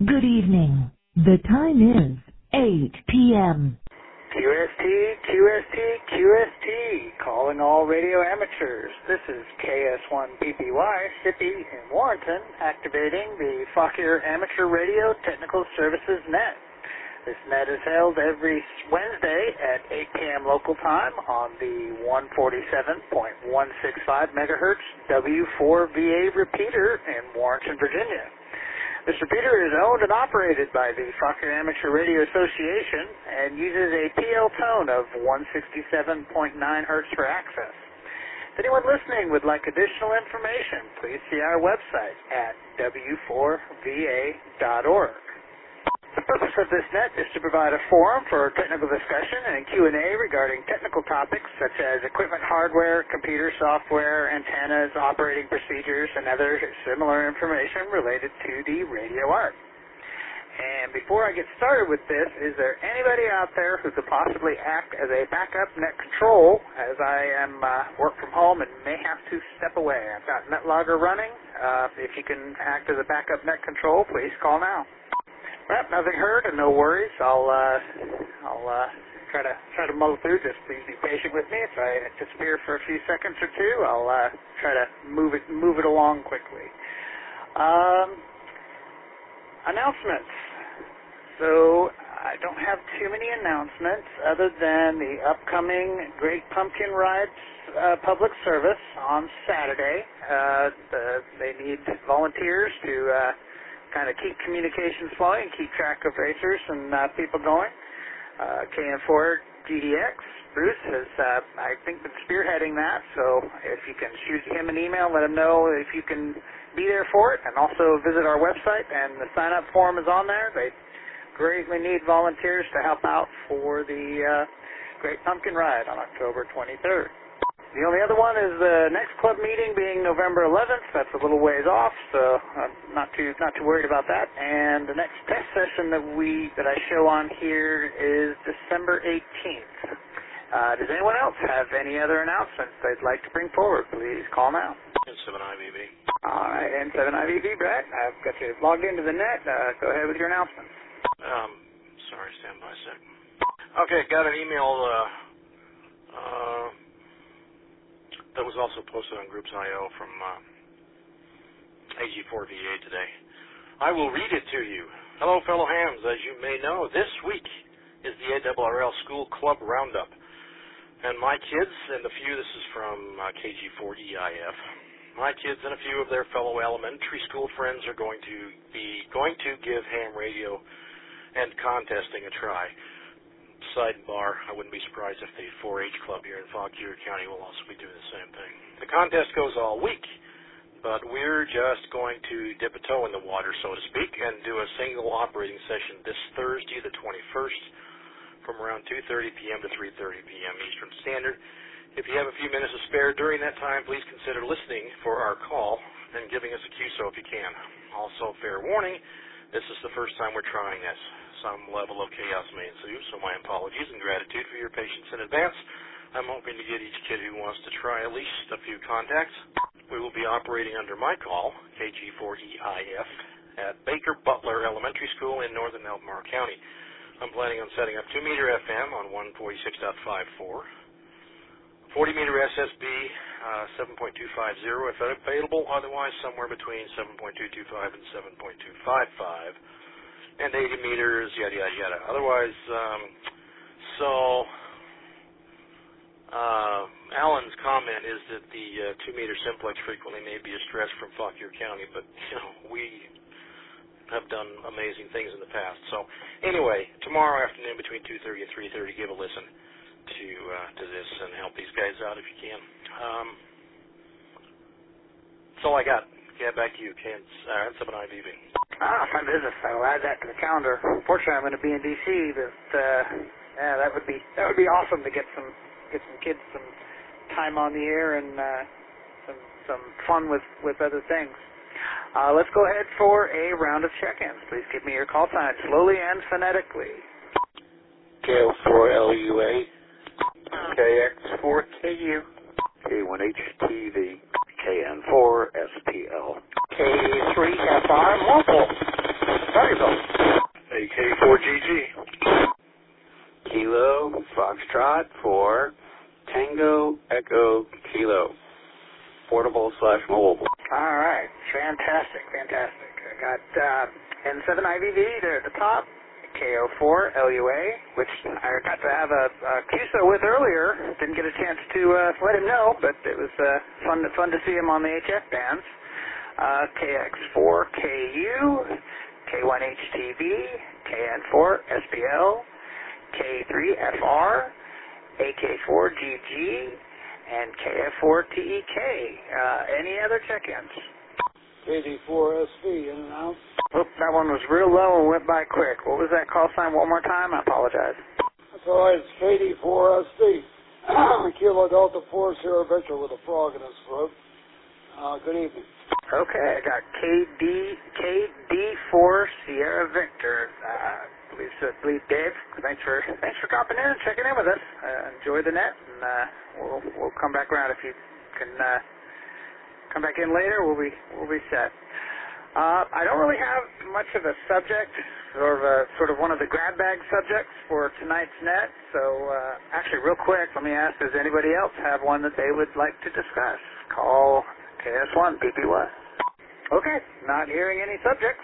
Good evening. The time is 8 p.m. QST, QST, QST, calling all radio amateurs. This is KS1PPY, Sippy in Warrenton, activating the Fauquier Amateur Radio Technical Services Net. This net is held every Wednesday at 8 p.m. local time on the 147.165 megahertz W4VA repeater in Warrenton, Virginia. This repeater is owned and operated by the Fauquier Amateur Radio Association and uses a PL tone of 167.9 hertz for access. If anyone listening would like additional information, please see our website at w4va.org. The purpose of this net is to provide a forum for technical discussion and Q&A regarding technical topics such as equipment hardware, computer software, antennas, operating procedures, and other similar information related to the radio art. And before I get started with this, is there anybody out there who could possibly act as a backup net control, as I am work from home and may have to step away? I've got NetLogger running. If you can act as a backup net control, please call now. Well, nothing heard and no worries. I'll try to muddle through. Just please be patient with me. If I disappear for a few seconds or two, I'll try to move it along quickly. Announcements. So I don't have too many announcements other than the upcoming Great Pumpkin Rides public service on Saturday. They need volunteers to kind of keep communications flowing, keep track of racers and people going. KM4 GDX, Bruce has, I think, been spearheading that, so if you can shoot him an email, let him know if you can be there for it, and also visit our website, and the sign-up form is on there. They greatly need volunteers to help out for the Great Pumpkin Ride on October 23rd. The only other one is the next club meeting being November 11th. That's a little ways off, so I'm not too worried about that. And the next test session that I show on here is December 18th. Does anyone else have any other announcements they'd like to bring forward? Please call now. N7IVV. All right, N7IVV, Brad. I've got you logged into the net. Go ahead with your announcements. Sorry, stand by a sec. Okay, got an email that was also posted on Groups.io from AG4VA today. I will read it to you. Hello, fellow hams. As you may know, this week is the ARRL School Club Roundup. And my kids and a few, this is from KG4EIF, my kids and a few of their fellow elementary school friends are going to give ham radio and contesting a try. Sidebar, I wouldn't be surprised if the 4-H club here in Fauquier County will also be doing the same thing. The contest goes all week, but we're just going to dip a toe in the water, so to speak, and do a single operating session this Thursday, the 21st, from around 2:30 p.m. to 3:30 p.m. Eastern Standard. If you have a few minutes to spare during that time, please consider listening for our call and giving us a QSO if you can. Also, fair warning, this is the first time we're trying this. Some level of chaos may ensue, so my apologies and gratitude for your patience in advance. I'm hoping to get each kid who wants to try at least a few contacts. We will be operating under my call, KG4EIF, at Baker Butler Elementary School in northern Albemarle County. I'm planning on setting up 2-meter FM on 146.54, 40-meter SSB 7.250 if available, otherwise somewhere between 7.225 and 7.255. And 80 meters, yada, yada, yada. Otherwise, Alan's comment is that the 2-meter simplex frequently may be a stretch from Fauquier County, but, we have done amazing things in the past. So, anyway, tomorrow afternoon between 2:30 and 3:30, give a listen to this and help these guys out if you can. That's all I got. Yeah, back to you, N7IVV. My business. I'll add that to the calendar. Unfortunately, I'm going to be in D.C., but that would be awesome to get some kids some time on the air and some fun with other things. Let's go ahead for a round of check-ins. Please give me your call sign slowly and phonetically. KL4LUA, KX4KU, K1HTV, KN4SPL, K3FR Mobile, Starryville, Foxtrot for Tango Echo Kilo, portable/mobile. All right, fantastic. I got N7IVV there at the top, KO4LUA, which I got to have a QSO with earlier. Didn't get a chance to let him know, but it was fun to see him on the HF bands. KX4KU, K1HTV, KN4SPL, K3FR, AK4GG, and KF4TEK. Any other check-ins? KD4SV in and out. Oop, that one was real low and went by quick. What was that call sign one more time? I apologize. That's all right. It's KD4SV. Kilo Delta 4 Sierra Victor with a frog in his throat. Good evening. Okay, I got KD4 Sierra Victor. Please, Dave. Thanks for dropping in and checking in with us. Enjoy the net, and we'll come back around if you can. Come back in later, we'll be set. I don't really have much of a subject, sort of one of the grab bag subjects for tonight's net. So actually, real quick, let me ask: does anybody else have one that they would like to discuss? Call KS1 PPY. Okay, not hearing any subjects.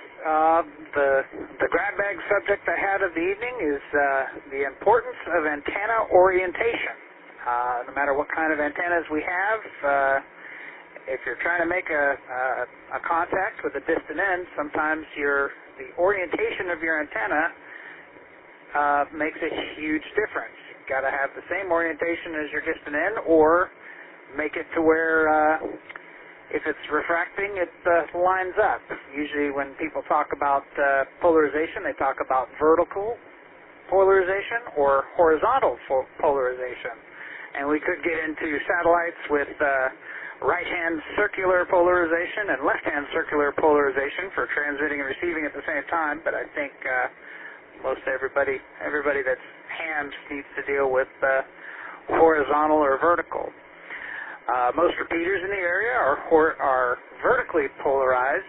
The grab bag subject I had of the evening is the importance of antenna orientation. No matter what kind of antennas we have. If you're trying to make a contact with a distant end, sometimes the orientation of your antenna makes a huge difference. You've got to have the same orientation as your distant end, or make it to where if it's refracting, it lines up. Usually when people talk about polarization, they talk about vertical polarization or horizontal polarization. And we could get into satellites with right-hand circular polarization and left-hand circular polarization for transmitting and receiving at the same time, but I think most everybody that's hand needs to deal with horizontal or vertical. Most repeaters in the area are vertically polarized,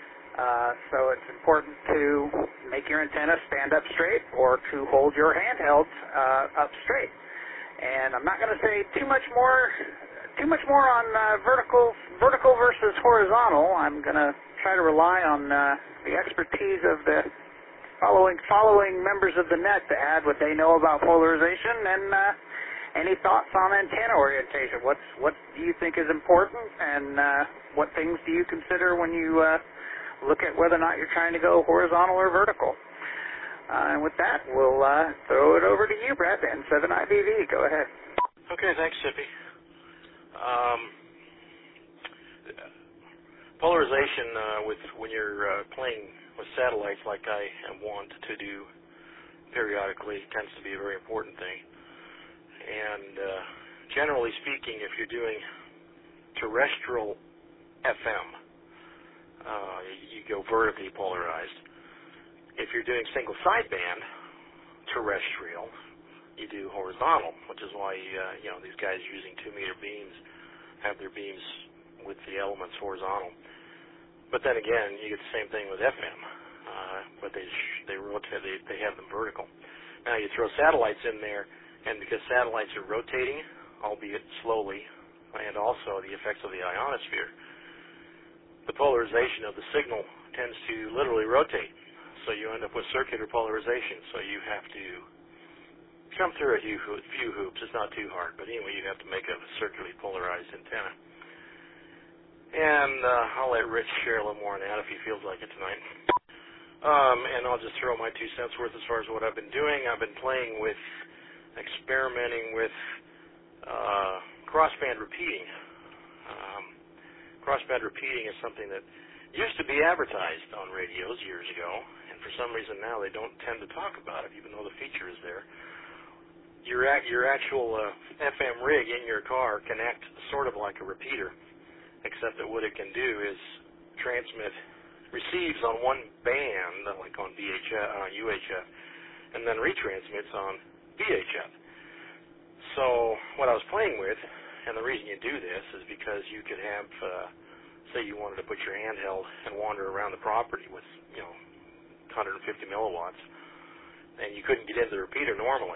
so it's important to make your antenna stand up straight or to hold your handheld up straight. And I'm not going to say too much more on vertical versus horizontal. I'm going to try to rely on the expertise of the following members of the net to add what they know about polarization and any thoughts on antenna orientation. What do you think is important, and what things do you consider when you look at whether or not you're trying to go horizontal or vertical? And with that, we'll throw it over to you, Brad, N7IVV. Go ahead. Okay, thanks, Sippy. Polarization when you're playing with satellites like I am wont to do periodically tends to be a very important thing. And generally speaking, if you're doing terrestrial FM, you go vertically polarized. If you're doing single sideband terrestrial, you do horizontal, which is why these guys using 2-meter beams have their beams with the elements horizontal. But then again, you get the same thing with FM, but they rotate, they have them vertical. Now you throw satellites in there, and because satellites are rotating, albeit slowly, and also the effects of the ionosphere, the polarization of the signal tends to literally rotate. So you end up with circular polarization. So you have to jump through a few hoops. It's not too hard, but anyway, you have to make a circularly polarized antenna. And I'll let Rich share a little more on that if he feels like it tonight. And I'll just throw my 2 cents worth as far as what I've been doing. I've been experimenting with crossband repeating. Crossband repeating is something that used to be advertised on radios years ago, and for some reason now they don't tend to talk about it, even though the feature is there. Your actual FM rig in your car can act sort of like a repeater, except that what it can do is receives on one band, like on UHF, and then retransmits on VHF. So what I was playing with, and the reason you do this is because you could have, say you wanted to put your handheld and wander around the property with, 150 milliwatts, and you couldn't get into the repeater normally,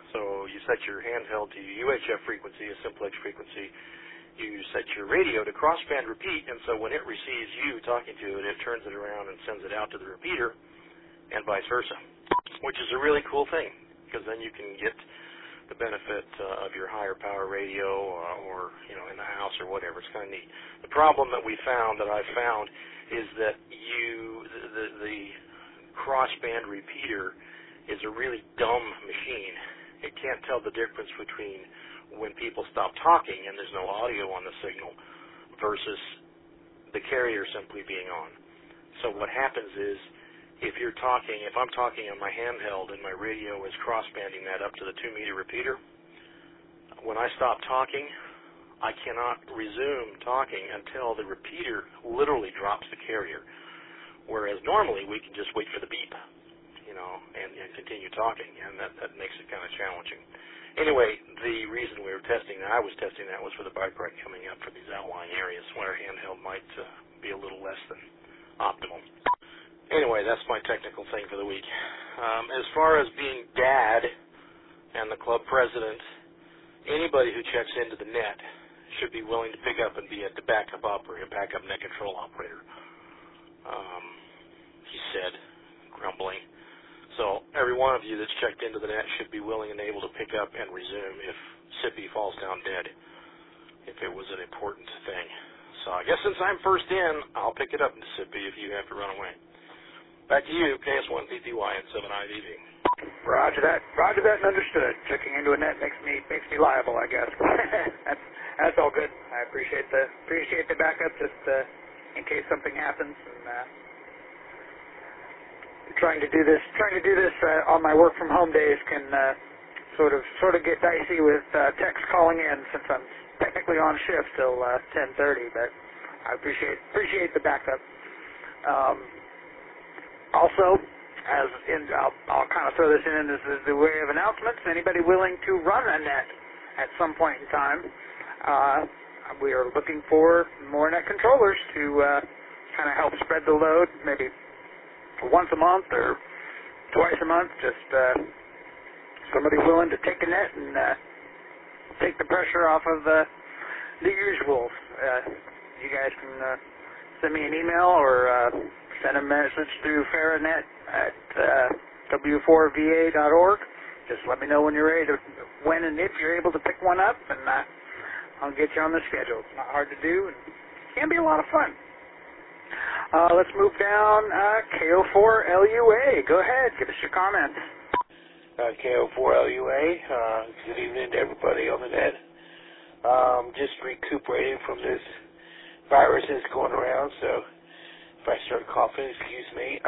So you set your handheld to UHF frequency, a simplex frequency. You set your radio to crossband repeat, and so when it receives you talking to it, it turns it around and sends it out to the repeater, and vice versa, which is a really cool thing, because then you can get the benefit of your higher power radio or in the house or whatever. It's kind of neat. The problem that I found is that the crossband repeater is a really dumb machine. It can't tell the difference between when people stop talking and there's no audio on the signal versus the carrier simply being on. So what happens is, if I'm talking on my handheld and my radio is crossbanding that up to the 2-meter repeater, when I stop talking, I cannot resume talking until the repeater literally drops the carrier. Whereas normally we can just wait for the beep, and continue talking, and that makes it kind of challenging. Anyway, the reason I was testing that was for the bike ride coming up for these outlying areas where handheld might be a little less than optimal. Anyway, that's my technical thing for the week. As far as being dad and the club president, anybody who checks into the net should be willing to pick up and be a backup operator, backup net control operator, he said, grumbling. So every one of you that's checked into the net should be willing and able to pick up and resume if Sippy falls down dead, if it was an important thing. So I guess since I'm first in, I'll pick it up, Sippy, if you have to run away. Back to you, KS1PPY and 7IVV. Roger that, and understood. Checking into a net makes me liable, I guess. that's all good. I appreciate the backup, just in case something happens. And trying to do this on my work from home days can sort of get dicey with techs calling in, since I'm technically on shift till 10:30. But I appreciate the backup. Also, I'll kind of throw this in as the way of announcements. Anybody willing to run a net at some point in time, we are looking for more net controllers to kind of help spread the load, maybe once a month or twice a month. Just somebody willing to take a net and take the pressure off of the usuals. You guys can send me an email or send a message through Faranet at w4va.org. Just let me know when you're ready when and if you're able to pick one up, and I'll get you on the schedule. It's not hard to do, and it can be a lot of fun. Let's move down. KO4LUA. Go ahead. Give us your comments. KO4LUA. Good evening to everybody on the net. Just recuperating from this virus that's going around, so if I start coughing, excuse me.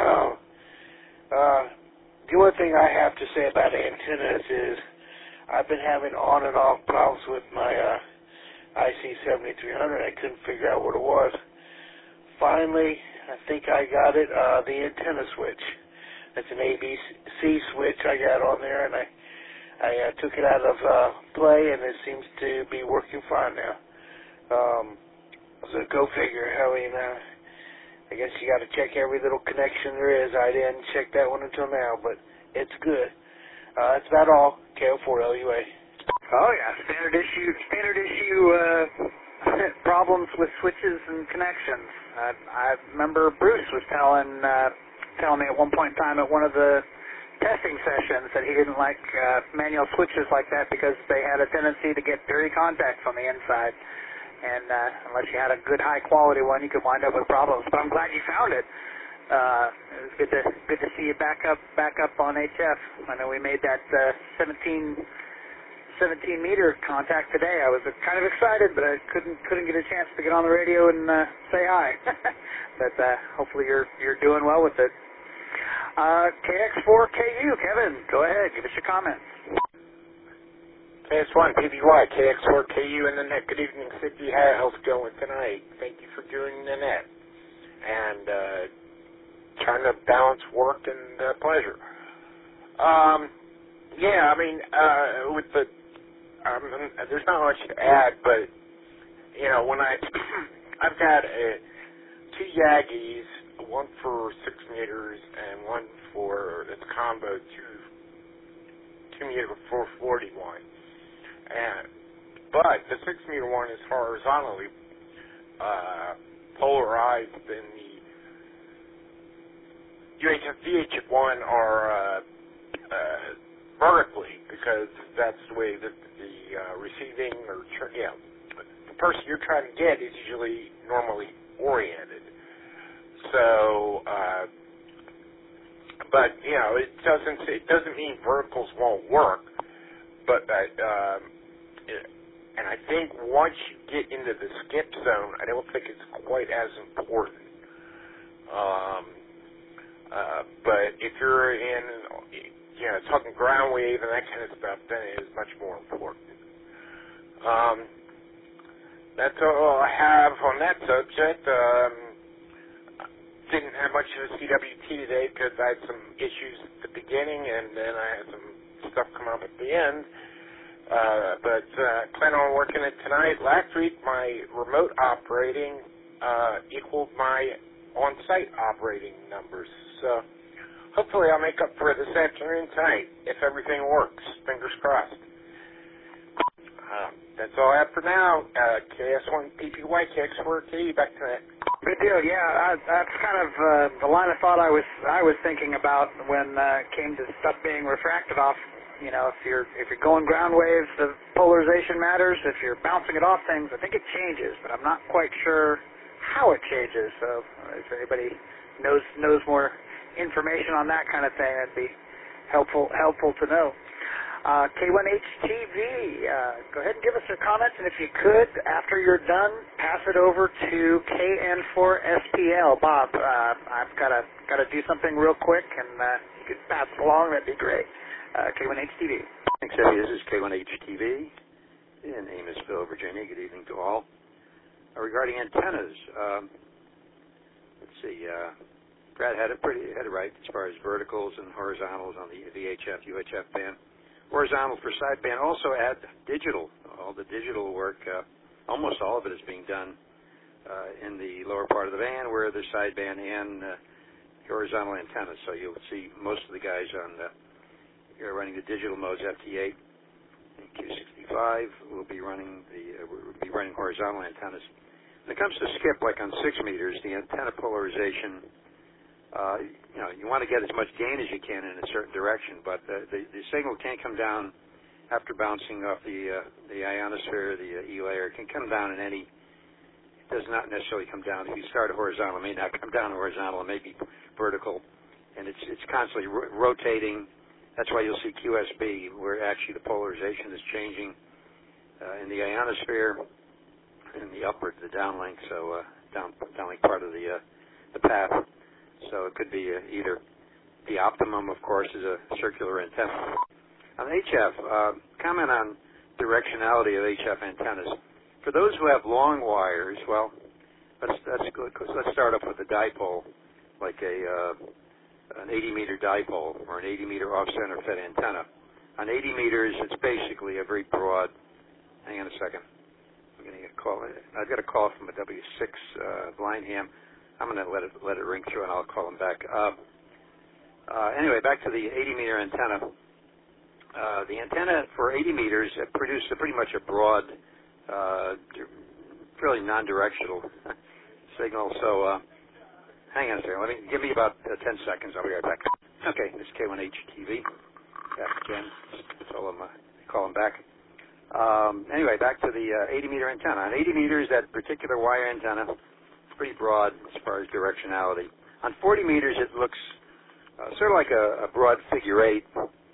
The only thing I have to say about antennas is I've been having on and off problems with my IC7300. I couldn't figure out what it was. Finally, I think I got it, the antenna switch. It's an ABC switch I got on there, and I took it out of play, and it seems to be working fine now. So go figure. I guess you got to check every little connection there is. I didn't check that one until now, but it's good. That's about all. KO4LUA. Oh yeah, standard issue problems with switches and connections. I remember Bruce was telling me at one point in time at one of the testing sessions that he didn't like manual switches like that because they had a tendency to get dirty contacts on the inside. And unless you had a good high-quality one, you could wind up with problems. But I'm glad you found it. It was good to see you back up on HF. I know we made that 17-meter contact today. I was kind of excited, but I couldn't get a chance to get on the radio and say hi. But hopefully you're doing well with it. KX4KU, Kevin, go ahead. Give us your comments. KS1PPY, KX4KU in the net. Good evening, Sippy. How's it going tonight? Thank you for joining the net. And trying to balance work and pleasure. With the there's not much to add, but when I've got two Yagis, one for 6 meters and one for it's combo 2 60-meter 440 one. But the 6-meter one is horizontally polarized, and the UHF VHF one are vertically, because that's the way that the receiving or the person you're trying to get is usually normally oriented. So, but it doesn't mean verticals won't work. But and I think once you get into the skip zone, I don't think it's quite as important. But if you're in, talking ground wave and that kind of stuff, then it is much more important. That's all I have on that subject. Didn't have much of a CWT today because I had some issues at the beginning, and then I had some stuff come up at the end. But plan on working it tonight. Last week, my remote operating equaled my on-site operating numbers. So hopefully I'll make up for it this afternoon tonight if everything works. Fingers crossed. That's all I have for now. KS1PPY, KX4K, back to that. Good deal. Yeah, that's kind of the line of thought I was thinking about when it came to stuff being refracted off. If you're going ground waves, the polarization matters. If you're bouncing it off things, I think it changes, but I'm not quite sure how it changes. So if anybody knows more information on that kind of thing, that'd be helpful to know. K1HTV, go ahead and give us your comments, and if you could, after you're done, pass it over to KN4SPL. Bob, I've got to do something real quick, and you could pass it along, that'd be great. K1HTV. Thanks, Eddie. This is K1HTV in Amosville, Virginia. Good evening to all. Regarding antennas, let's see, Brad had it right as far as verticals and horizontals on the VHF, UHF band. Horizontal for sideband. Also add digital. All the digital work, almost all of it is being done in the lower part of the band where there's sideband and horizontal antennas. So you'll see most of the guys you're running the digital modes, FT8 and Q65. We'll be running horizontal antennas. When it comes to skip, like on 6 meters, the antenna polarization. You want to get as much gain as you can in a certain direction, but the signal can't come down after bouncing off the ionosphere, the E layer. It can come down it does not necessarily come down. If you start horizontal, it may not come down horizontal, it may be vertical, and it's constantly rotating. That's why you'll see QSB, where actually the polarization is changing in the ionosphere, in the upward, the downlink, so downlink part of the path. So it could be either the optimum, of course, is a circular antenna. On HF, comment on directionality of HF antennas. For those who have long wires, well, let's start off with a dipole, like an 80-meter dipole or an 80-meter off-center fed antenna. On 80 meters, it's basically a very broad. Hang on a second. I'm getting a call. I've got a call from a W6 blind ham. I'm going to let it ring through, and I'll call him back. Anyway, back to the 80-meter antenna. The antenna for 80 meters produced pretty much a broad, fairly non-directional signal. So hang on a second. Give me about 10 seconds. I'll be right back. Okay, this is K1HTV. Back again. Tell him call him back. Anyway, back to the 80-meter antenna. On 80 meters, that particular wire antenna, pretty broad as far as directionality. On 40 meters, it looks sort of like a broad figure 8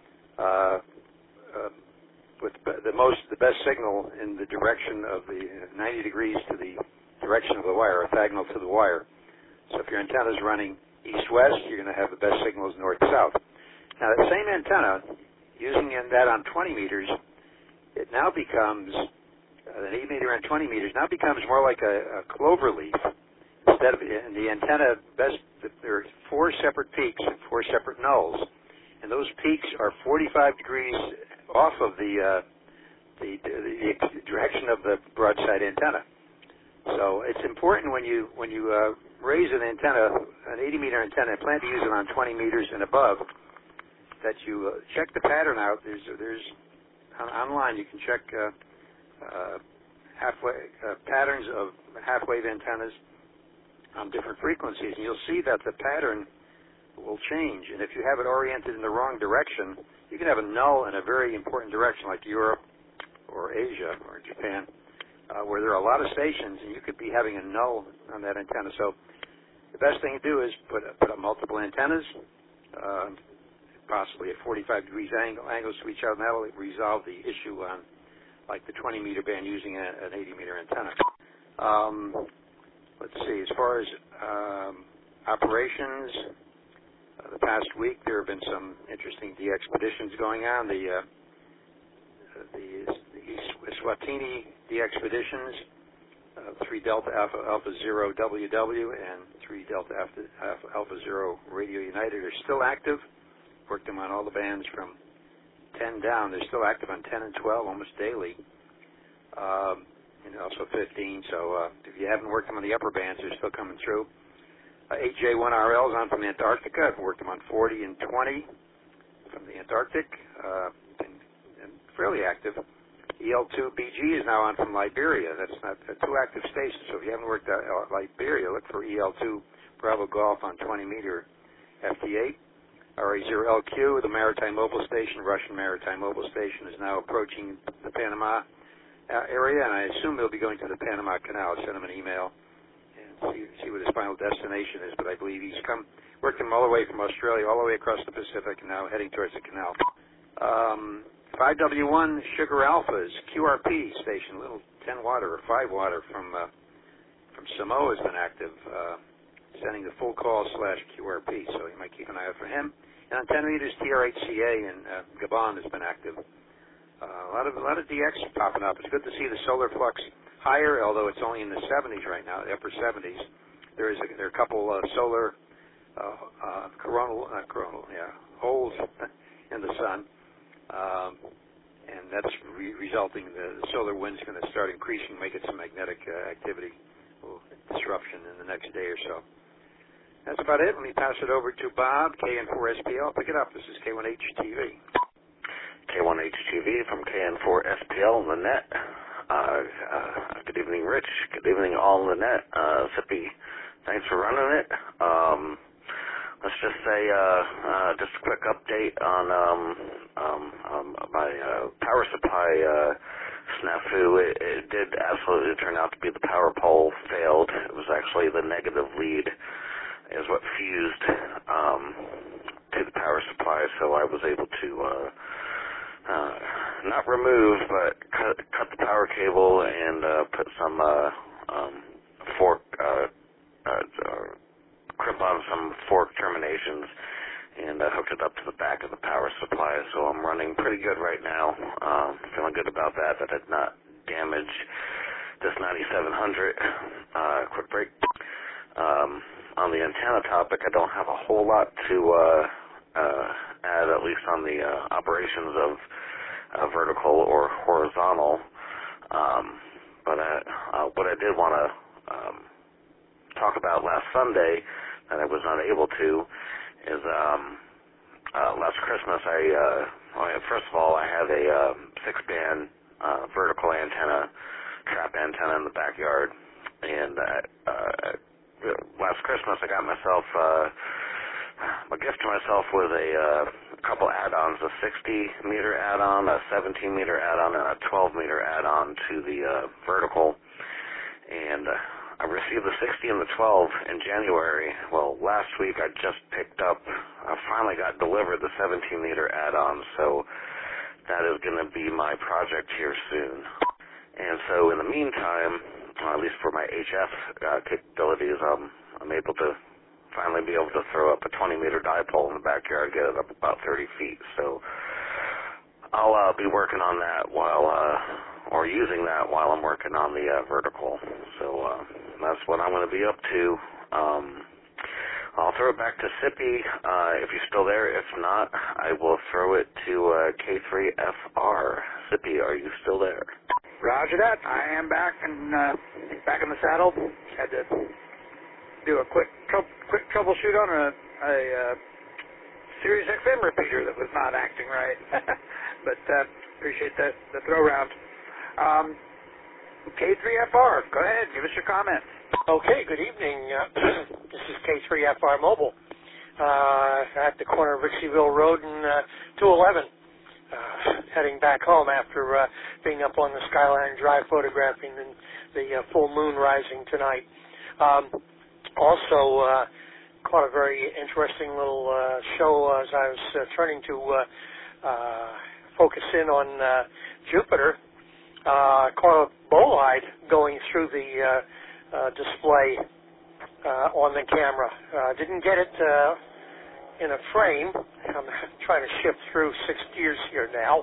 with the best signal in the direction of the 90 degrees to the direction of the wire, orthogonal to the wire. So if your antenna is running east-west, you're going to have the best signals north-south. Now, that same antenna, using that on 20 meters, it now becomes, an 8 meter and 20 meters, now becomes more like a clover leaf. Instead of the antenna, there are 4 separate peaks and 4 separate nulls, and those peaks are 45 degrees off of the direction of the broadside antenna. So it's important when you raise an antenna, an 80-meter antenna, plan to use it on 20 meters and above. that you check the pattern out. There's online you can check patterns of half-wave antennas on different frequencies, and you'll see that the pattern will change. And if you have it oriented in the wrong direction, you can have a null in a very important direction like Europe or Asia or Japan, where there are a lot of stations, and you could be having a null on that antenna. So the best thing to do is put up multiple antennas, possibly at 45 degrees angles to each other, and that will resolve the issue on like the 20-meter band using an 80-meter antenna. Let's see, as far as operations, the past week there have been some interesting de-expeditions going on. The Eswatini de-expeditions, 3 Delta Alpha 0 WW and 3 Delta Alpha 0 Radio United are still active. Worked them on all the bands from 10 down. They're still active on 10 and 12 almost daily. And also 15, so if you haven't worked them on the upper bands, they're still coming through. 8J1RL's on from Antarctica. I've worked them on 40 and 20 from the Antarctic, and fairly active. EL2BG is now on from Liberia. That's not two active stations, so if you haven't worked out Liberia, look for EL2 Bravo Golf on 20-meter FT8. RA0LQ, the Maritime Mobile Station, Russian Maritime Mobile Station, is now approaching the Panama area, and I assume they'll be going to the Panama Canal. I'll send him an email and see what his final destination is, but I believe he's worked him all the way from Australia, all the way across the Pacific, and now heading towards the canal. 5W1 Sugar Alpha's QRP station, little 10-water or 5-water from Samoa has been active, sending the full call /QRP, so you might keep an eye out for him. And on 10 meters, TRHCA in Gabon has been active. A lot of DX popping up. It's good to see the solar flux higher, although it's only in the 70s right now, the upper 70s. There are a couple solar coronal holes in the sun, and that's resulting. The solar wind's going to start increasing, make it some magnetic activity, a little disruption in the next day or so. That's about it. Let me pass it over to Bob, KN4SPL. Pick it up. This is K1HTV. K1HTV from KN4SPL on the net. Good evening, Rich. Good evening, all on the net. Sippy, thanks for running it. Let's just say, just a quick update on my power supply snafu. It did absolutely turn out to be the power pole failed. It was actually the negative lead is what fused to the power supply, so I was able to not remove, but cut the power cable and put some fork, crimp on some fork terminations and hooked it up to the back of the power supply. So I'm running pretty good right now. Feeling good about that. That did not damage this 9700. Quick break. On the antenna topic, I don't have a whole lot to add, at least on the operations of vertical or horizontal. But what I did want to talk about last Sunday that I was not able to is last Christmas first of all I have a 6-band vertical antenna, trap antenna in the backyard, and last Christmas I got myself my gift to myself was a couple add-ons, a 60-meter add-on, a 17-meter add-on, and a 12-meter add-on to the vertical. And I received the 60 and the 12 in January. Well, last week I just finally got delivered the 17-meter add-on, so that is going to be my project here soon. And so in the meantime, at least for my HF capabilities, I'm able to finally be able to throw up a 20-meter dipole in the backyard, get it up about 30 feet. So I'll be working on that or using that while I'm working on the vertical. So that's what I'm going to be up to. I'll throw it back to Sippy if you're still there. If not, I will throw it to K3FR. Sippy, are you still there? Roger that. I am back in the saddle. Had to do a quick troubleshoot on a Sirius XM repeater that was not acting right. But appreciate the throw round. K3FR, go ahead, give us your comments. Okay, good evening. This is K3FR Mobile at the corner of Ritchieville Road and 211. Heading back home after being up on the Skyline Drive photographing the full moon rising tonight. Also, caught a very interesting little show as I was turning to focus in on Jupiter. Caught a bolide going through the display on the camera. Didn't get it in a frame. I'm trying to shift through 6 gears here now.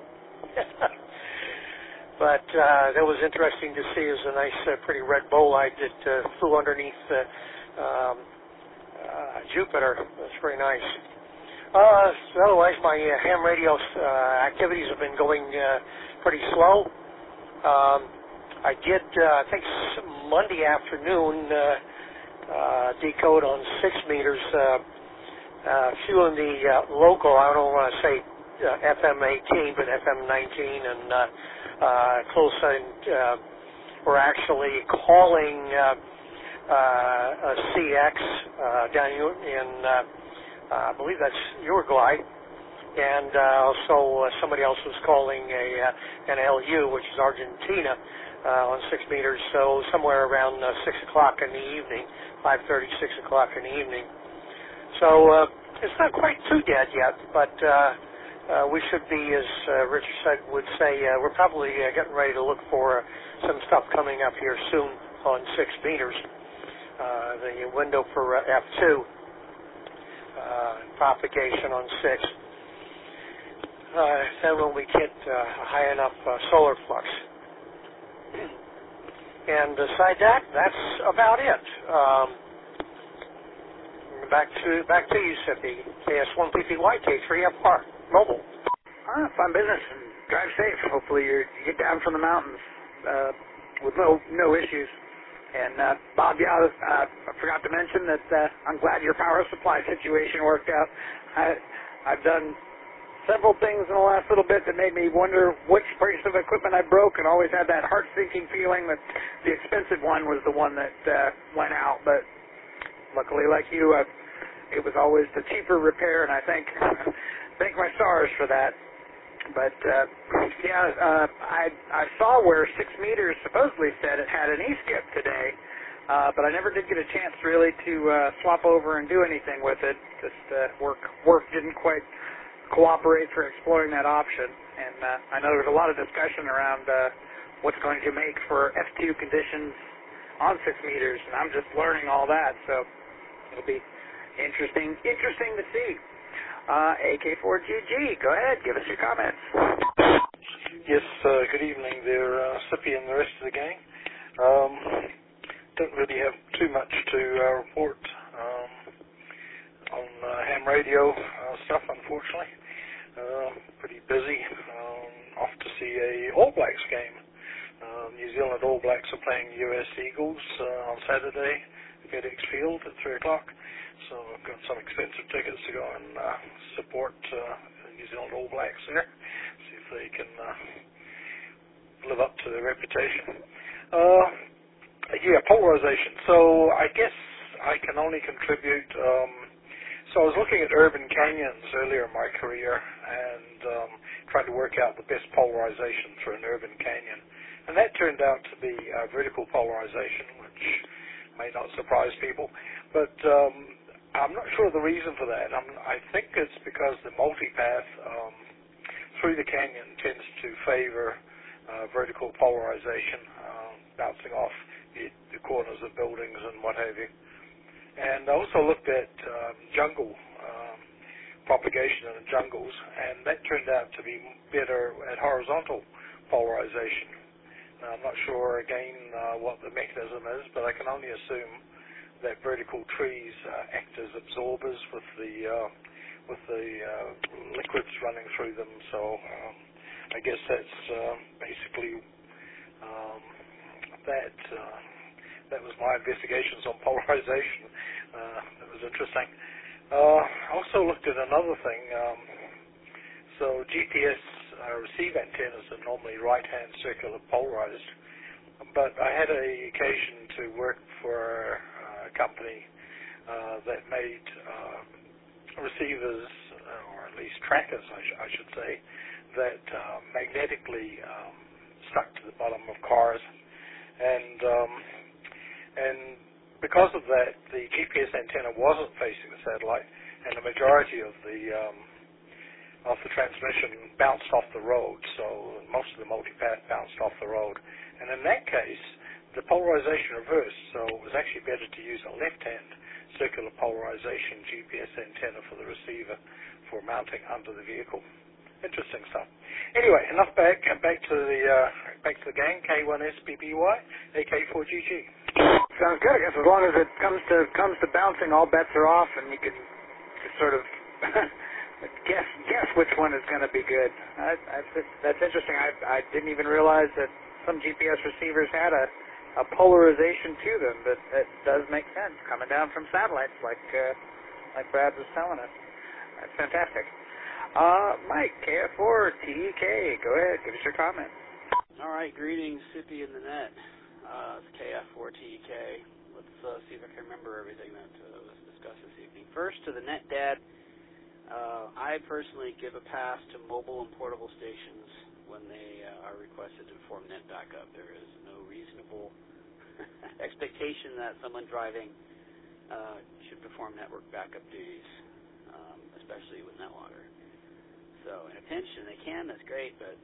But that was interesting to see. It was a nice, pretty red bolide that flew underneath Jupiter. That's very nice. Otherwise, my ham radio activities have been going pretty slow. I did, I think, Monday afternoon decode on 6 meters. A few in the local, I don't want to say FM 18, but FM 19, and close. We're actually calling a CX down in, I believe that's Uruguay, and also somebody else was calling an LU, which is Argentina, on 6 meters. So somewhere around 6 o'clock in the evening, 5:30, 6 o'clock in the evening. So it's not quite too dead yet, but we should be, as Richard would say, we're probably getting ready to look for some stuff coming up here soon on 6 meters. The window for F2 propagation on 6. Then when we get high enough solar flux. And beside that, that's about it. Back to you, Sippy. KS1PPY, K3FR, Mobile. All right, fun business, and drive safe. Hopefully you get down from the mountains with no issues. And Bob, I forgot to mention that I'm glad your power supply situation worked out. I've done several things in the last little bit that made me wonder which piece of equipment I broke, and always had that heart-sinking feeling that the expensive one was the one that went out. But luckily, like you, it was always the cheaper repair, and I thank my stars for that. But I saw where 6 meters supposedly said it had an E-skip today, but I never did get a chance really to swap over and do anything with it. Just work didn't quite cooperate for exploring that option. And I know there's a lot of discussion around what's going to make for F2 conditions on 6 meters, and I'm just learning all that, so it'll be interesting to see. AK4GG, go ahead, give us your comments. Yes, good evening there, Sippy and the rest of the gang. Don't really have too much to report on ham radio stuff, unfortunately. Pretty busy. Off to see a All Blacks game. New Zealand All Blacks are playing US Eagles on Saturday at FedEx Field at 3 o'clock. So I've got some expensive tickets to go and support the New Zealand All Blacks there. See if they can live up to their reputation. Polarization. So I guess I can only contribute. So I was looking at urban canyons earlier in my career and trying to work out the best polarization for an urban canyon. And that turned out to be vertical polarization, which may not surprise people. But I'm not sure the reason for that. I think it's because the multipath through the canyon tends to favor vertical polarization, bouncing off the corners of buildings and what have you. And I also looked at jungle propagation in the jungles, and that turned out to be better at horizontal polarization. Now, I'm not sure, again, what the mechanism is, but I can only assume that vertical trees act as absorbers with the liquids running through them. So I guess that's basically that was my investigations on polarization. It was interesting. Also looked at another thing. So GPS receive antennas are normally right-hand circular polarized, but I had an occasion to work for a company that made receivers, or at least trackers, I should say, that magnetically stuck to the bottom of cars, and because of that, the GPS antenna wasn't facing the satellite, and the majority of the transmission bounced off the road. So most of the multipath bounced off the road, and in that case, the polarization reversed. So it was actually better to use a left-hand circular polarization GPS antenna for the receiver for mounting under the vehicle. Interesting stuff. Anyway, enough back to the gang. K1SBBY, AK4GG. Sounds good. I guess as long as it comes to bouncing, all bets are off, and you can sort of guess which one is going to be good. That's interesting. I didn't even realize that some GPS receivers had a polarization to them, but it does make sense coming down from satellites, like Brad was telling us. That's fantastic. Mike, KF4TEK, go ahead, give us your comment. All right, greetings, Sippy in the net. It's KF4TEK. Let's see if I can remember everything that was discussed this evening. First, to the net dad, I personally give a pass to mobile and portable stations when they are requested to perform net backup. There is no reasonable expectation that someone driving should perform network backup duties, especially with NetLogger. So in a pinch, and they can, that's great, but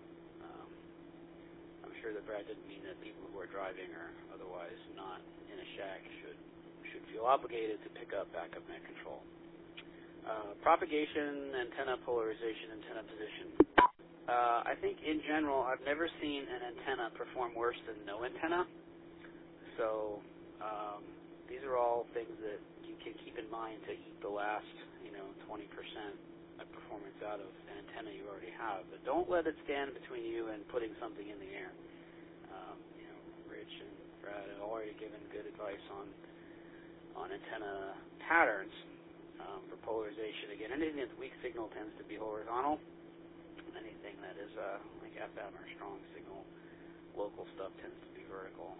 I'm sure that Brad didn't mean that people who are driving or otherwise not in a shack should feel obligated to pick up backup net control. Propagation, antenna polarization, antenna position. I think in general, I've never seen an antenna perform worse than no antenna. So these are all things that you can keep in mind to eat the last, 20% of performance out of an antenna you already have. But don't let it stand between you and putting something in the air. Rich and Brad have already given good advice on antenna patterns for polarization. Again, anything that's weak signal tends to be horizontal. Anything that is like FM or strong signal, local stuff tends to be vertical.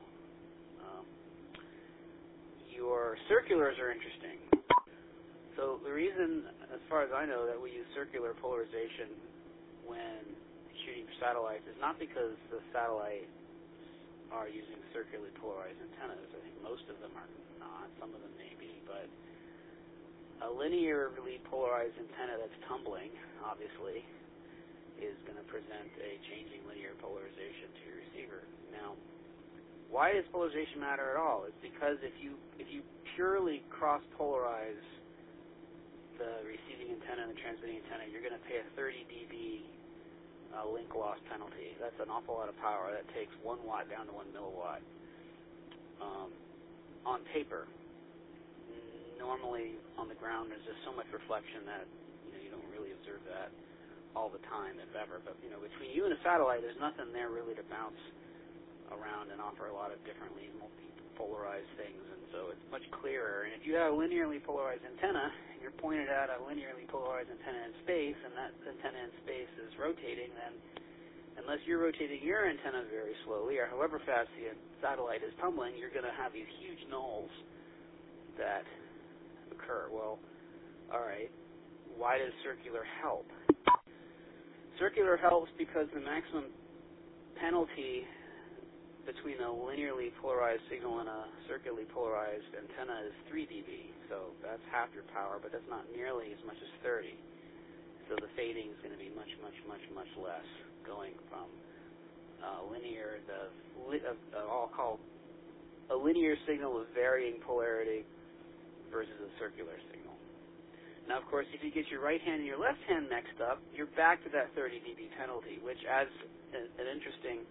Your circulars are interesting. So the reason, as far as I know, that we use circular polarization when shooting for satellites is not because the satellites are using circularly polarized antennas. I think most of them are not. Some of them may be, but a linearly polarized antenna that's tumbling, obviously, is going to present a changing linear polarization to your receiver. Now, why does polarization matter at all? It's because if you purely cross-polarize the receiving antenna and the transmitting antenna, you're going to pay a 30 dB link loss penalty. That's an awful lot of power. That takes 1 watt down to 1 milliwatt. On paper, normally on the ground there's just so much reflection that you don't really observe that all the time, if ever. But between you and a satellite, there's nothing there really to bounce around and offer a lot of differently multi-polarized things, and so it's much clearer. And if you have a linearly polarized antenna, and you're pointed at a linearly polarized antenna in space, and that antenna in space is rotating, then unless you're rotating your antenna very slowly, or however fast the satellite is tumbling, you're going to have these huge nulls that occur. Well, all right, why does circular help? Circular helps because the maximum penalty between a linearly polarized signal and a circularly polarized antenna is 3 dB. So that's half your power, but that's not nearly as much as 30. So the fading is going to be much, much, much, much less, going from linear, I'll call a linear signal with varying polarity versus a circular signal. Now, of course, if you get your right hand and your left hand mixed up, you're back to that 30 dB penalty, which adds an interesting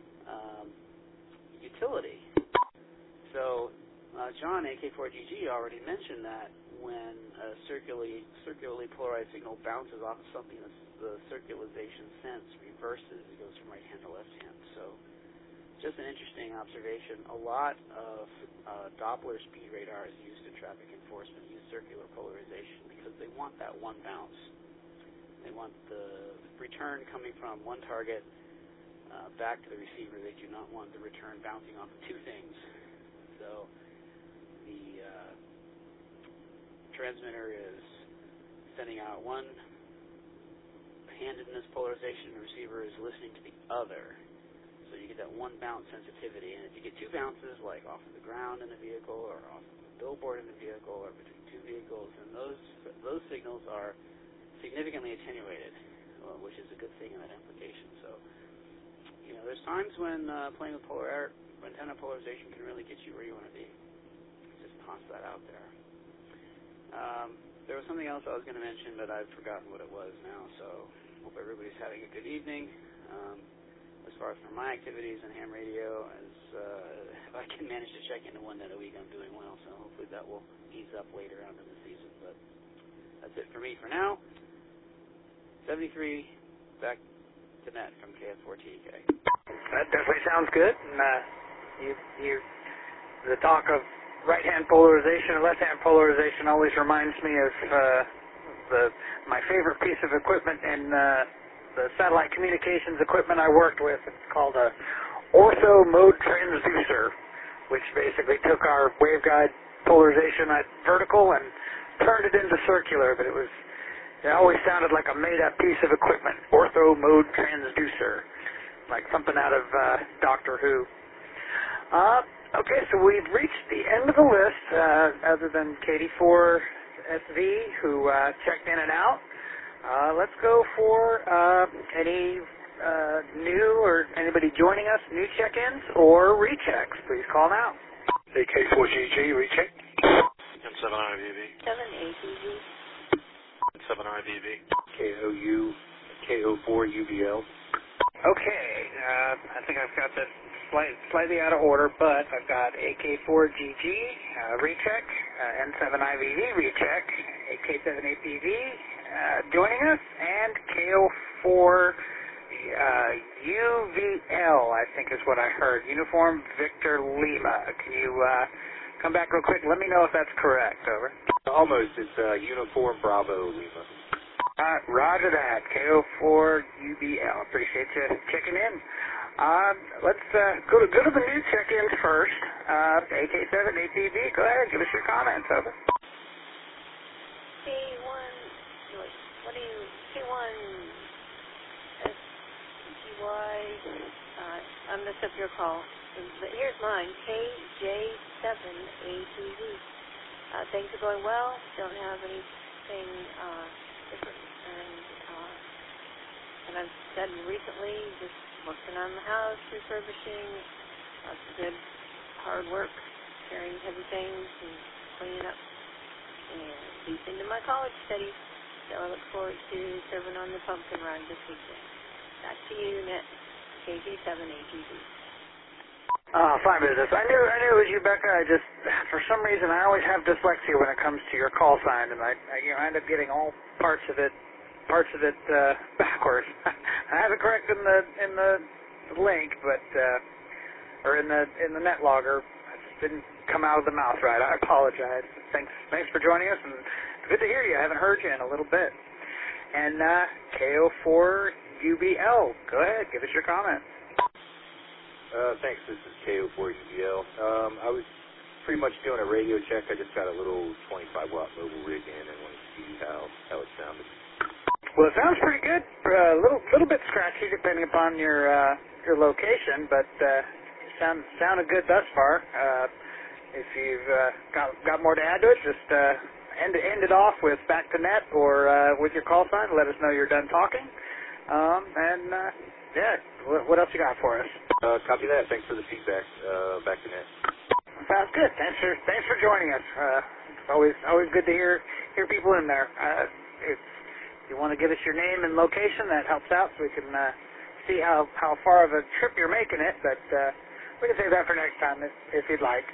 utility. So John, AK4GG, already mentioned that when a circularly polarized signal bounces off of something, the circularization sense reverses. It goes from right hand to left hand. So just an interesting observation. A lot of Doppler speed radars used in traffic enforcement use circular polarization because they want that one bounce. They want the return coming from one target back to the receiver. They do not want the return bouncing off of two things. So the transmitter is sending out one handedness polarization, the receiver is listening to the other. So you get that one bounce sensitivity. And if you get two bounces, like off of the ground in the vehicle or off of the billboard in the vehicle or between two vehicles, then those signals are significantly attenuated, which is a good thing in that application. So, there's times when playing with antenna polarization can really get you where you want to be. Just toss that out there. There was something else I was going to mention, but I've forgotten what it was now, so hope everybody's having a good evening. As far as for my activities in ham radio, if I can manage to check into one net a week, I'm doing well, so hopefully that will ease up later on in the season. But that's it for me for now. 73, back to net from KF4TK. That definitely sounds good. And the talk of right-hand polarization and left-hand polarization always reminds me of my favorite piece of equipment in the satellite communications equipment I worked with. It's called a ortho mode transducer, which basically took our waveguide polarization at vertical and turned it into circular, but it always sounded like a made-up piece of equipment. Ortho mode transducer, like something out of Doctor Who. Okay, so we've reached the end of the list, other than Katie4SV, who checked in and out. Let's go for any new or anybody joining us, new check-ins or rechecks. Please call now. AK4GG, recheck. M7IVV. 7ABV. 7IVV. KO4UBL. Okay, I think I've got this slightly out of order, but I've got AK4GG recheck, N7IVV recheck, AK7APV joining us, and KO4UVL, I think is what I heard. Uniform Victor Lima. Can you come back real quick? Let me know if that's correct. Over. Almost. It's Uniform Bravo Lima. Roger that. KO4UBL. Appreciate you checking in. Let's go to the new check-ins first. AK7APV, go ahead. Give us your comments. Over. K1SGY. I messed up your call. Here's mine. KJ7APV. Things are going well. Don't have anything different. And I've done recently just working on the house, refurbishing, lots of good hard work, carrying heavy things and cleaning up, and deep into my college studies. So I look forward to serving on the pumpkin run this weekend. Back to you, Net KJ7ATV. Fine business. I knew it was you, Becca. I just, for some reason, I always have dyslexia when it comes to your call sign, and I end up getting all parts of it backwards. I have it correct in the link, but or in the net logger. It just didn't come out of the mouth right. I apologize. Thanks for joining us, and it's good to hear you. I haven't heard you in a little bit. And KO4UBL, go ahead, give us your comments. Thanks. This is KO4UBL. I was pretty much doing a radio check. I just got a little 25-watt mobile rig in and wanted to see how it sounded. Well, it sounds pretty good. A little bit scratchy depending upon your location, but sounded good thus far. If you've got more to add to it, just end it off with back to net or with your call sign. Let us know you're done talking. Yeah, what else you got for us? Copy that. Thanks for the feedback. Back to net. Sounds good. Thanks for joining us. It's always good to hear people in there. If you want to give us your name and location, that helps out so we can see how far of a trip you're making it, but we can save that for next time if you'd like.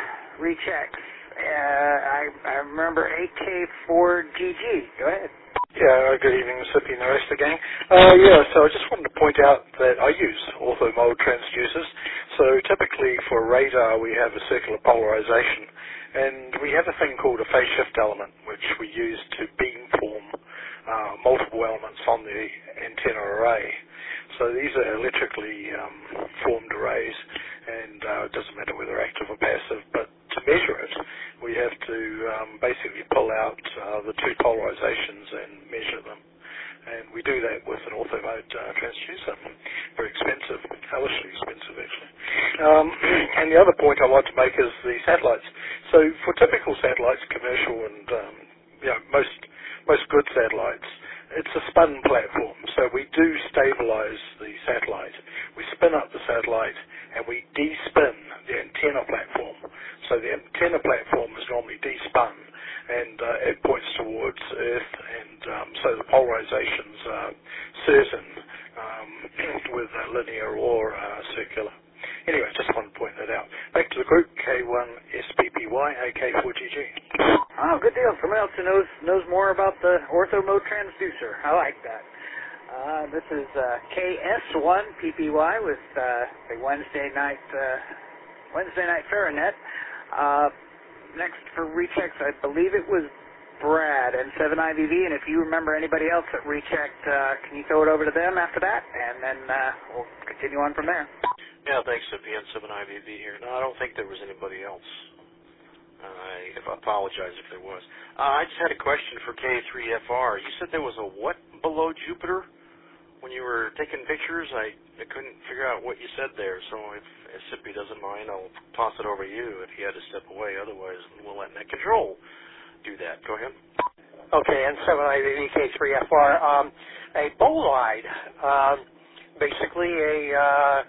Rechecks. I remember AK4GG. Go ahead. Yeah, good evening, Mississippi and the rest of the gang. So I just wanted to point out that I use ortho-mode transducers. So typically for radar we have a circular polarization, and we have a thing called a phase shift element, which we use to beamform multiple elements on the antenna array. So these are electrically formed arrays, and it doesn't matter whether active or passive, but to measure it, we have to basically pull out the two polarizations and measure them. And we do that with an ortho-mode transducer. Very expensive, hellishly expensive actually. And the other point I want to make is the satellites. So for typical satellites, commercial and most good satellites, it's a spun platform. So we do stabilize the satellite. We spin up the satellite and we de-spin the antenna platform. So the antenna platform is normally de-spun, and it points towards Earth, and so the polarizations are certain with linear or circular. Anyway, just wanted to point that out. Back to the group, K1SPPY, AK4GG. Oh, good deal. Someone else who knows more about the ortho-mode transducer. I like that. This is KS1PPY with the Wednesday night Faranet. Next for rechecks, I believe it was Brad and 7IVV, and if you remember anybody else that rechecked, can you throw it over to them after that, and then we'll continue on from there. Yeah, thanks, CPN 7IVV here. No, I don't think there was anybody else. I apologize if there was. I just had a question for K3FR. You said there was a what below Jupiter? When you were taking pictures, I couldn't figure out what you said there, so if Sippy doesn't mind, I'll toss it over to you if he had to step away. Otherwise, we'll let Net Control do that. Go ahead. Okay, N7IVV K3FR. A bolide, basically a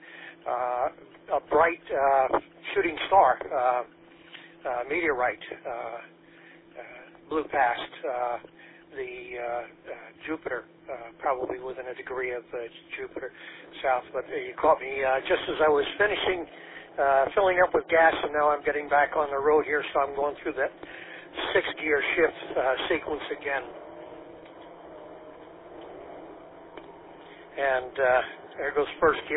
bright shooting star, meteorite, blew past the Jupiter, probably within a degree of Jupiter south. But you caught me just as I was finishing filling up with gas, and now I'm getting back on the road here, so I'm going through that 6-gear shift sequence again. And there goes first gear.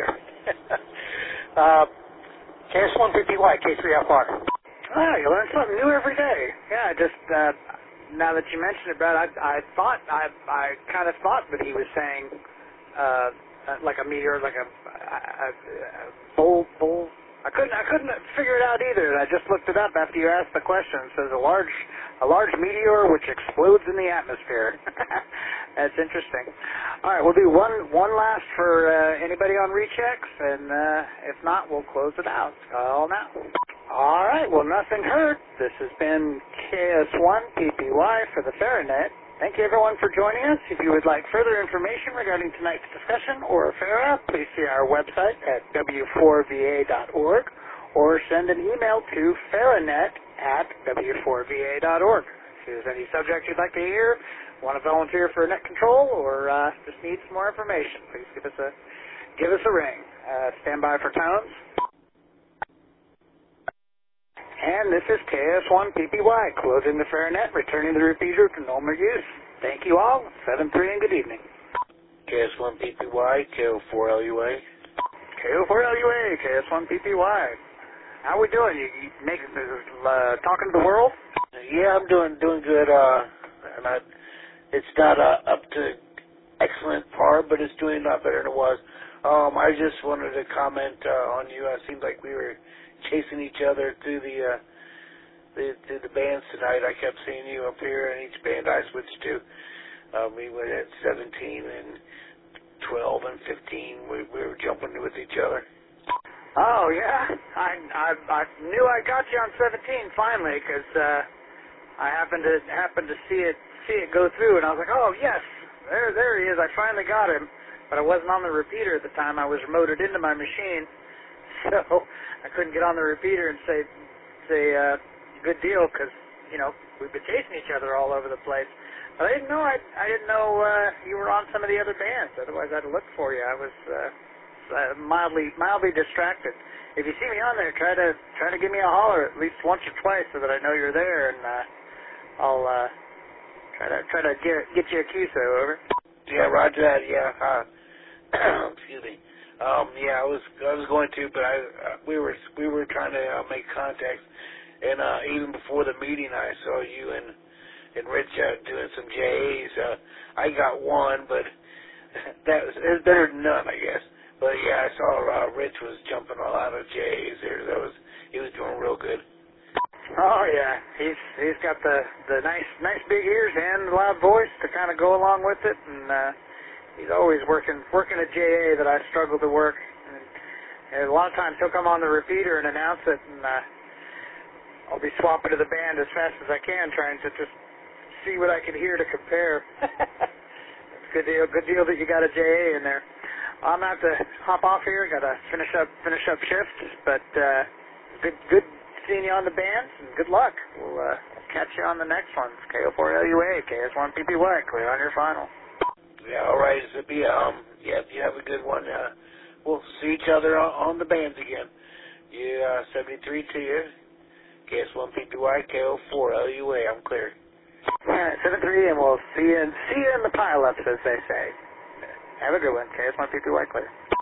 KS1PPY, K3FR. Oh, you learn something new every day. Yeah, just now that you mentioned it, Brad, I kind of thought that he was saying like a meteor, like a bull. I couldn't figure it out either. And I just looked it up after you asked the question. It says a large meteor which explodes in the atmosphere. That's interesting. All right, we'll do one last for anybody on rechecks, and if not, we'll close it out. All now. All right, well, nothing heard. This has been KS1PPY for the Faranet. Thank you, everyone, for joining us. If you would like further information regarding tonight's discussion or FARA, please see our website at w4va.org or send an email to faranet@w4va.org. If there's any subject you'd like to hear, want to volunteer for Net Control, or just need some more information, please give us a ring. Stand by for tones. And this is KS1PPY, closing the Faranet, returning the repeater to normal use. Thank you all. 7-3 and good evening. KS1PPY, KO4LUA. KO4LUA, KS1PPY. How are we doing? You talking to the world? Yeah, I'm doing good. And it's not up to excellent par, but it's doing a lot better than it was. I just wanted to comment on you. It seemed like we were chasing each other through the bands tonight. I kept seeing you up here, and each band I switched to, we went at 17 and 12 and 15. We were jumping with each other. Oh yeah, I knew I got you on 17 finally, because I happened to see it go through, and I was like, oh yes, there he is. I finally got him, but I wasn't on the repeater at the time. I was remoted into my machine. So I couldn't get on the repeater and say good deal, because we've been chasing each other all over the place. But I didn't know you were on some of the other bands. Otherwise, I'd look for you. I was mildly distracted. If you see me on there, try to give me a holler at least once or twice so that I know you're there, and I'll Try to get you a QSO, over. Yeah, roger that. Yeah. Excuse me. Yeah, I was going to, but we were trying to make contact, and even before the meeting, I saw you and Rich doing some JAs. I got one, but it's better than none, I guess. But yeah, I saw Rich was jumping all out of JAs there. He was doing real good. Oh yeah, he's got the nice big ears and loud voice to kind of go along with it, and he's always working a JA that I struggle to work. And a lot of times he'll come on the repeater and announce it, and I'll be swapping to the band as fast as I can, trying to just see what I can hear to compare. It's good deal that you got a JA in there. I'm gonna have to hop off here. Got to finish up shift, but good seeing you on the bands, and good luck. We'll catch you on the next one. KO4LUA, KS1PPY, clear on your final. Yeah, all right, Zippy. Yeah, you have a good one. We'll see each other on the bands again. You 73 to you. KS1PPY, KO4LUA. I'm clear. All right, 7-3, and we'll see you in the pileups, as they say. Have a good one. KS1PPY, clear.